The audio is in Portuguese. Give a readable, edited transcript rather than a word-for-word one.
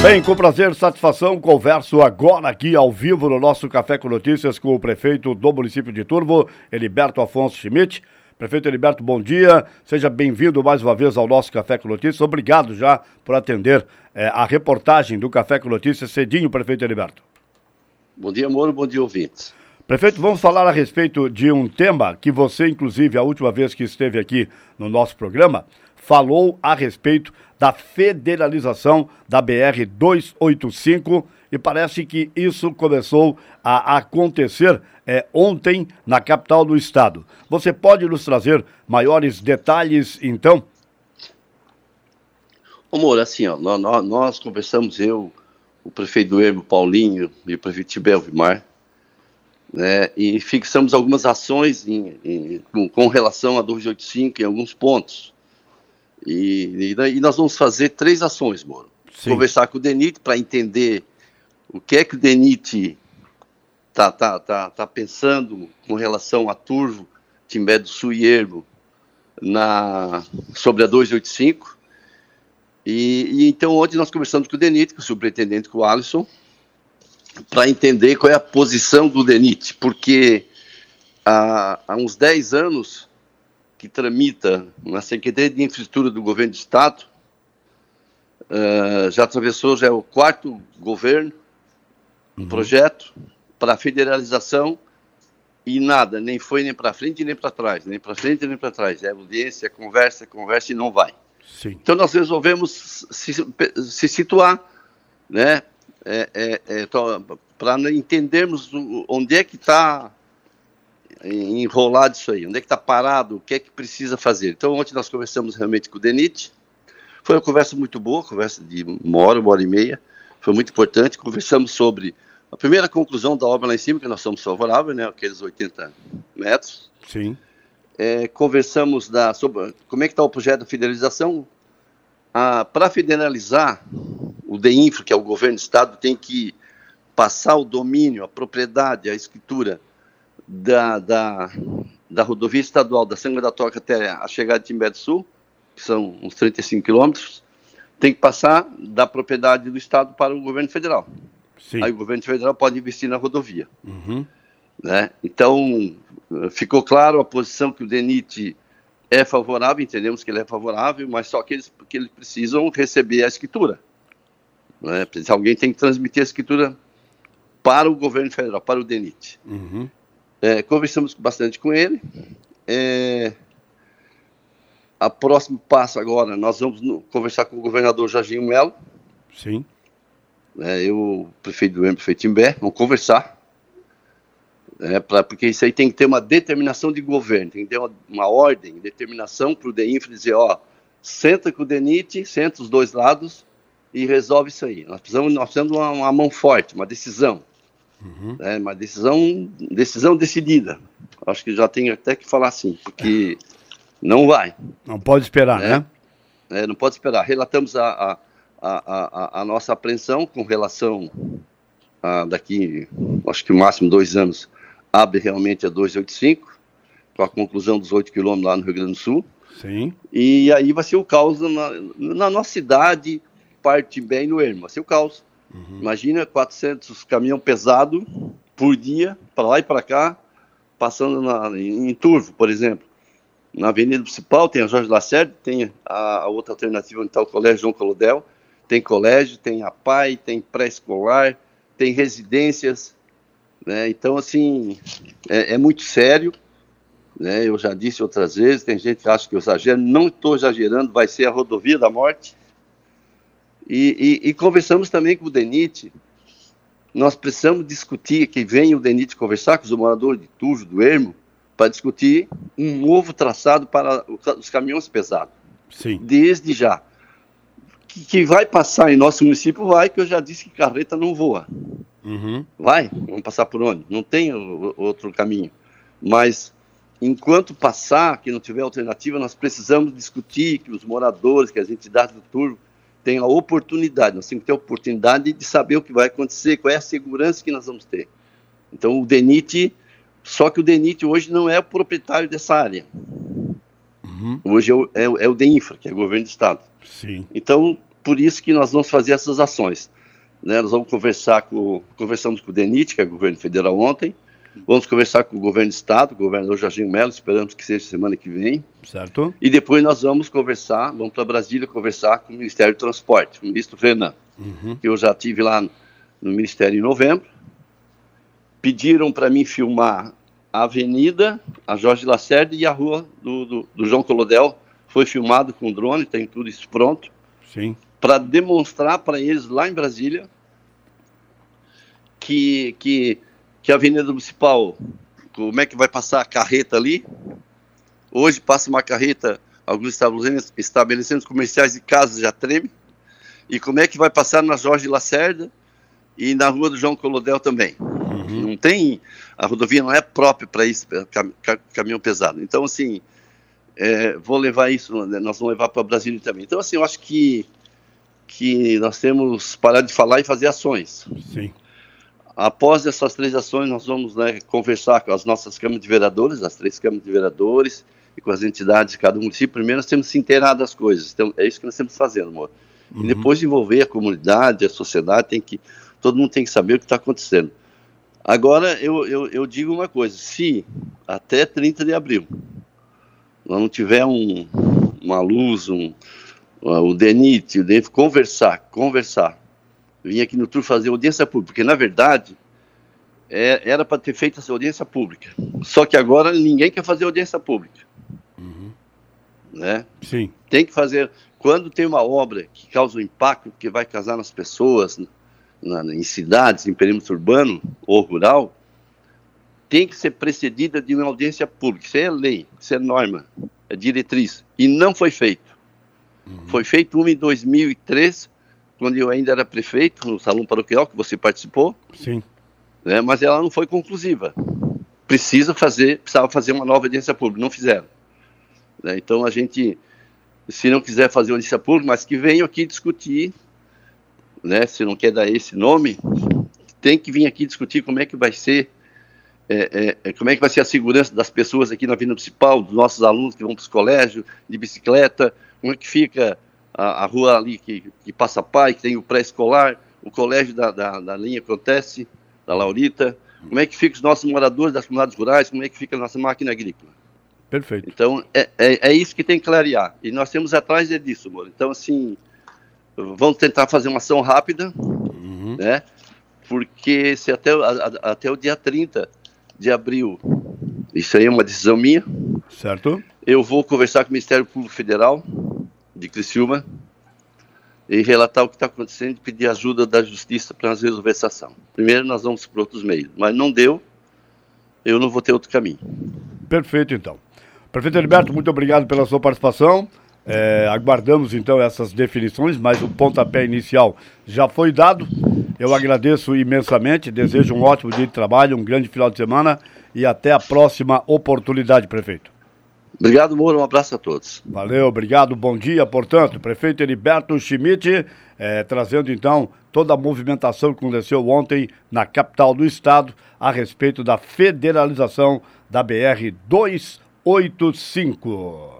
Bem, com prazer, satisfação, converso agora aqui ao vivo no nosso Café com Notícias com o prefeito do município de Turvo, Heriberto Afonso Schmidt. Prefeito Heriberto, bom dia, seja bem-vindo mais uma vez ao nosso Café com Notícias. Obrigado já por atender a reportagem do Café com Notícias cedinho, prefeito Heriberto. Bom dia, Moro, bom dia, ouvintes. Prefeito, vamos falar a respeito de um tema que você, inclusive, a última vez que esteve aqui no nosso programa, falou a respeito da federalização da BR-285 e parece que isso começou a acontecer ontem na capital do estado. Você pode nos trazer maiores detalhes, então? Ô, Moura, assim, ó, nós conversamos, eu, o prefeito do Ermo, Paulinho, e o prefeito Tibel Vimar, né, e fixamos algumas ações com relação a 285 em alguns pontos. E nós vamos fazer 3 ações, Moro. Sim. Conversar com o DENIT para entender o que é que o DENIT tá pensando com relação a Turvo, Timbé do Sul e Ermo sobre a 285. E então ontem nós conversamos com o DENIT, com o superintendente, com o Alisson, para entender qual é a posição do DENIT, porque há uns 10 anos que tramita na Secretaria de Infraestrutura do Governo do Estado, já atravessou, já é o 4º governo, projeto para federalização e nada, nem foi nem para frente nem para trás, nem para frente nem para trás, é audiência, conversa e não vai. Sim. Então nós resolvemos se situar, né, para entendermos onde é que está enrolado isso aí, onde é que está parado, o que é que precisa fazer. Então ontem nós conversamos realmente com o DENIT, foi uma conversa muito boa, conversa de uma hora e meia, foi muito importante. Conversamos sobre a primeira conclusão da obra lá em cima, que nós somos favoráveis, né, aqueles 80 metros. Sim. Conversamos sobre como é que está o projeto da federalização. Para federalizar, o DEINFRA, que é o governo do estado, tem que passar o domínio, a propriedade, a escritura da rodovia estadual da Sanga da Toca até a chegada de Timbé do Sul, que são uns 35 quilômetros, tem que passar da propriedade do estado para o governo federal. Sim. Aí o governo federal pode investir na rodovia. Né? Então, ficou claro a posição que o DENIT é favorável, entendemos que ele é favorável, mas só que eles precisam receber a escritura. Né? Alguém tem que transmitir a escritura para o governo federal, para o DENIT. Conversamos bastante com ele. A próximo passo agora, nós vamos conversar com o governador Jorginho Melo. Sim. Eu, o prefeito do Ermo, o prefeito Timbé, vamos conversar. Porque isso aí tem que ter uma determinação de governo, tem que ter uma ordem, determinação para o DEINFRA dizer, senta com o DENIT, senta os dois lados e resolve isso aí. Nós precisamos de uma mão forte, uma decisão. Uma decisão decidida. Acho que já tem até que falar assim, porque não vai. Não pode esperar, né? Não pode esperar. Relatamos a nossa apreensão com relação a daqui, acho que o máximo 2 anos, abre realmente a 285, com a conclusão dos 8 quilômetros lá no Rio Grande do Sul. Sim. E aí vai ser o caos na nossa cidade, parte bem no Ermo, vai ser o caos. Imagina 400 caminhão pesado por dia, para lá e para cá, passando em Turvo, por exemplo. Na avenida principal tem a Jorge Lacerda, tem a outra alternativa onde está o Colégio João Colodel, tem colégio, tem a PAI, tem pré-escolar, tem residências, né? Então, assim, é muito sério, né? Eu já disse outras vezes, tem gente que acha que eu exagero, não estou exagerando, vai ser a rodovia da morte. E conversamos também com o DENIT, nós precisamos discutir, que venha o DENIT conversar com os moradores de Turvo, do Ermo, para discutir um novo traçado para os caminhões pesados. Sim. Desde já. Que vai passar em nosso município, vai, que eu já disse que carreta não voa. Vai, vamos passar por onde? Não tem outro caminho. Mas, enquanto passar, que não tiver alternativa, nós precisamos discutir que os moradores, que as entidades do Turvo tenham a oportunidade, nós temos que ter a oportunidade de saber o que vai acontecer, qual é a segurança que nós vamos ter. Então, o DENIT, só que o DENIT hoje não é o proprietário dessa área. Hoje é o DEINFRA, que é o governo do estado. Sim. Então, por isso que nós vamos fazer essas ações. Né? Nós vamos conversamos com o DENIT, que é o governo federal ontem, vamos conversar com o governo do estado, o governador Jorginho Melo, esperamos que seja semana que vem. Certo. E depois nós vamos para Brasília conversar com o Ministério do Transporte, com o ministro Renan, que eu já estive lá no Ministério em novembro. Pediram para mim filmar a avenida, a Jorge Lacerda e a rua do João Colodel. Foi filmado com drone, tem tudo isso pronto. Sim. Para demonstrar para eles lá em Brasília que a Avenida Municipal, como é que vai passar a carreta ali. Hoje passa uma carreta, alguns estabelecimentos comerciais e casas já tremem. E como é que vai passar na Jorge Lacerda e na rua do João Colodel também. Não tem, a rodovia não é própria para isso, caminhão pesado. Então, assim, vou levar isso, nós vamos levar para Brasília também. Então, assim, eu acho que nós temos que parar de falar e fazer ações. Sim. Após essas 3 ações, nós vamos, né, conversar com as nossas câmaras de vereadores, as 3 câmaras de vereadores, e com as entidades de cada município. Primeiro, nós temos que se inteirar das coisas. Então, é isso que nós estamos fazendo, amor. E depois de envolver a comunidade, a sociedade, todo mundo tem que saber o que está acontecendo. Agora, eu digo uma coisa, se até 30 de abril nós não tiver uma luz, o DENIT, o DENIT conversar, vim aqui no tour fazer audiência pública, porque na verdade era para ter feito essa audiência pública, só que agora ninguém quer fazer audiência pública, né? Sim. Tem que fazer, quando tem uma obra que causa um impacto, que vai causar nas pessoas, em cidades, em perímetro urbano ou rural, tem que ser precedida de uma audiência pública. Isso é lei, isso é norma, é diretriz. E não foi feito. Foi feito uma em 2003, quando eu ainda era prefeito, no Salão Paroquial, que você participou. Sim. Né, mas ela não foi conclusiva. Precisava fazer uma nova audiência pública, não fizeram. Né, então a gente, se não quiser fazer audiência pública, mas que venham aqui discutir, né, se não quer dar esse nome, tem que vir aqui discutir como é que vai ser, como é que vai ser a segurança das pessoas aqui na Avenida Municipal, dos nossos alunos que vão para os colégios, de bicicleta, como é que fica a rua ali que passa pai, que tem o pré-escolar, o colégio da linha Acontece, da Laurita, como é que fica os nossos moradores das comunidades rurais, como é que fica a nossa máquina agrícola. Perfeito. Então, é isso que tem que clarear, e nós temos atrás disso, amor. Então, assim, vamos tentar fazer uma ação rápida, né? Porque se até o dia 30 de abril, isso aí é uma decisão minha. Certo. Eu vou conversar com o Ministério Público Federal de Criciúma e relatar o que está acontecendo e pedir ajuda da Justiça para nós resolver essa ação. Primeiro nós vamos por outros meios, mas não deu, eu não vou ter outro caminho. Perfeito, então. Prefeito Heriberto, muito obrigado pela sua participação. Aguardamos então essas definições, mas o pontapé inicial já foi dado. Eu agradeço imensamente, desejo um ótimo dia de trabalho, um grande final de semana e até a próxima oportunidade, prefeito. Obrigado, Moura, um abraço a todos. Valeu, obrigado, bom dia. Portanto, prefeito Heriberto Schmidt, trazendo então toda a movimentação que aconteceu ontem na capital do estado a respeito da federalização da BR-285.